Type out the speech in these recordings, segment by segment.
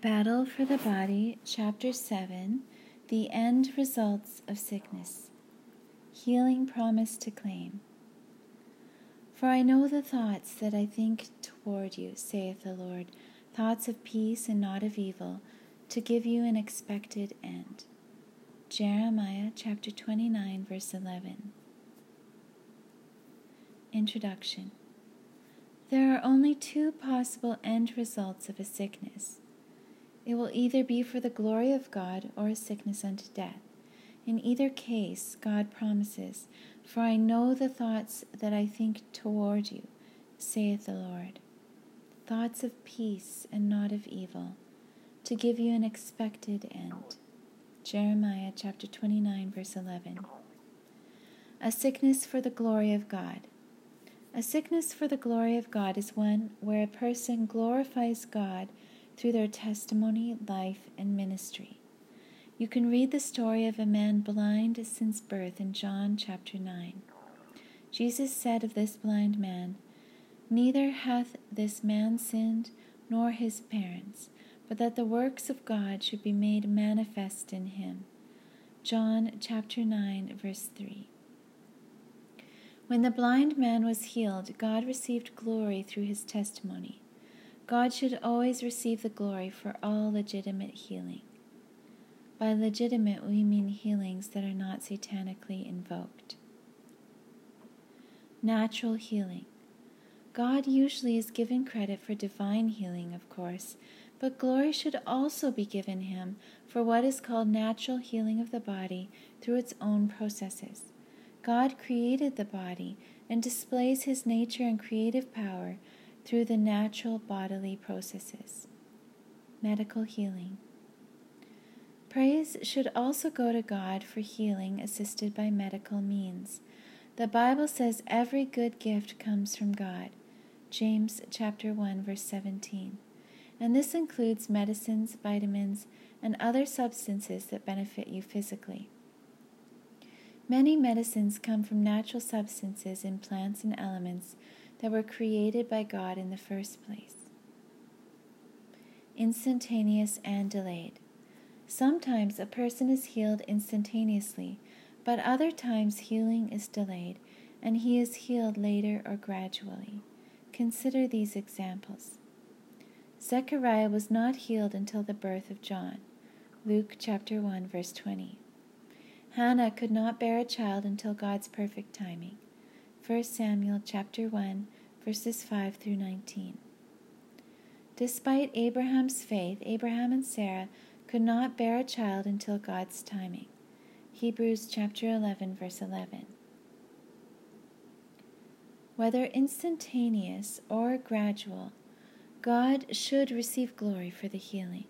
Battle for the Body, Chapter 7, The End Results of Sickness. Healing Promise to Claim. For I know the thoughts that I think toward you, saith the Lord, thoughts of peace and not of evil, to give you an expected end. Jeremiah chapter 29, verse 11. Introduction. There are only two possible end results of a sickness. It will either be for the glory of God or a sickness unto death. In either case, God promises, "For I know the thoughts that I think toward you, saith the Lord, thoughts of peace and not of evil, to give you an expected end." Jeremiah chapter 29, verse 11. A sickness for the glory of God. A sickness for the glory of God is one where a person glorifies God through their testimony, life, and ministry. You can read the story of a man blind since birth in John chapter 9. Jesus said of this blind man, "Neither hath this man sinned, nor his parents, but that the works of God should be made manifest in him." John chapter 9, verse 3. When the blind man was healed, God received glory through his testimony. God should always receive the glory for all legitimate healing. By legitimate, we mean healings that are not satanically invoked. Natural healing. God usually is given credit for divine healing, of course, but glory should also be given him for what is called natural healing of the body through its own processes. God created the body and displays his nature and creative power through the natural bodily processes. Medical healing. Praise should also go to God for healing assisted by medical means. The Bible says every good gift comes from God. James chapter 1, verse 17. And this includes medicines, vitamins, and other substances that benefit you physically. Many medicines come from natural substances in plants and elements that were created by God in the first place. Instantaneous and delayed. Sometimes a person is healed instantaneously, but other times healing is delayed, and he is healed later or gradually. Consider these examples. Zechariah was not healed until the birth of John. Luke chapter 1, verse 20. Hannah could not bear a child until God's perfect timing. 1 Samuel chapter 1, verses 5 through 19. Despite Abraham's faith, Abraham and Sarah could not bear a child until God's timing. Hebrews chapter 11, verse 11. Whether instantaneous or gradual, God should receive glory for the healing.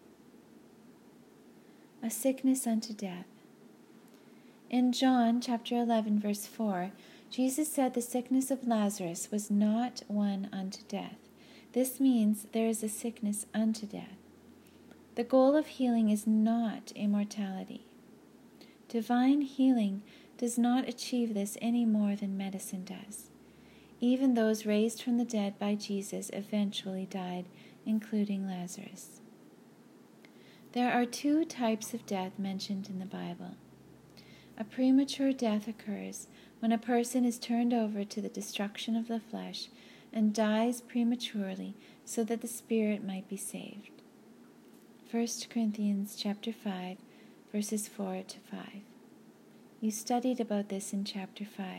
A sickness unto death. In John chapter 11, verse 4, Jesus said the sickness of Lazarus was not one unto death. This means there is a sickness unto death. The goal of healing is not immortality. Divine healing does not achieve this any more than medicine does. Even those raised from the dead by Jesus eventually died, including Lazarus. There are two types of death mentioned in the Bible. A premature death occurs when a person is turned over to the destruction of the flesh and dies prematurely so that the spirit might be saved. 1 Corinthians chapter 5, verses 4 to 5. You studied about this in chapter 5.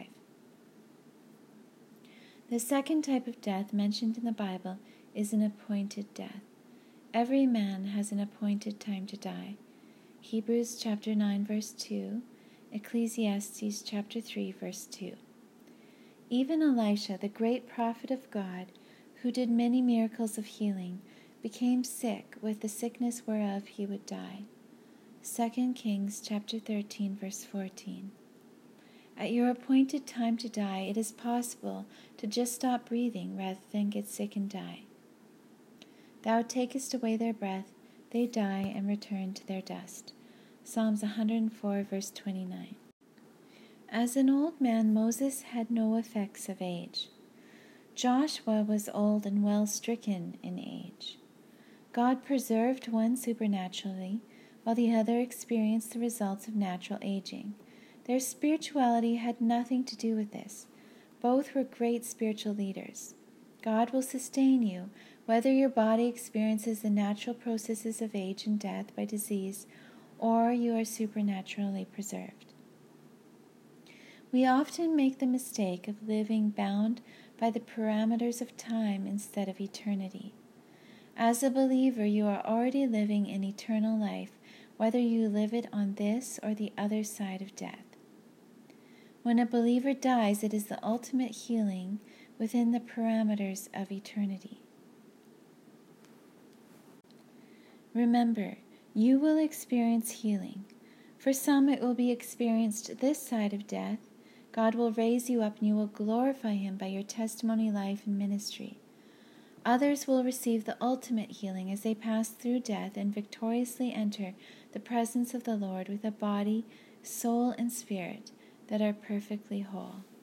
The second type of death mentioned in the Bible is an appointed death. Every man has an appointed time to die. Hebrews chapter 9, verse 2, Ecclesiastes chapter 3, verse 2. Even Elisha, the great prophet of God, who did many miracles of healing, became sick with the sickness whereof he would die. 2 Kings chapter 13, verse 14. At your appointed time to die, it is possible to just stop breathing rather than get sick and die. Thou takest away their breath, they die and return to their dust. Psalms 104, verse 29. As an old man, Moses had no effects of age. Joshua was old and well stricken in age. God preserved one supernaturally, while the other experienced the results of natural aging. Their spirituality had nothing to do with this. Both were great spiritual leaders. God will sustain you, whether your body experiences the natural processes of age and death by disease, or you are supernaturally preserved. We often make the mistake of living bound by the parameters of time instead of eternity. As a believer, you are already living in eternal life, whether you live it on this or the other side of death. When a believer dies, it is the ultimate healing within the parameters of eternity. Remember, you will experience healing. For some, it will be experienced this side of death. God will raise you up and you will glorify Him by your testimony, life, and ministry. Others will receive the ultimate healing as they pass through death and victoriously enter the presence of the Lord with a body, soul, and spirit that are perfectly whole.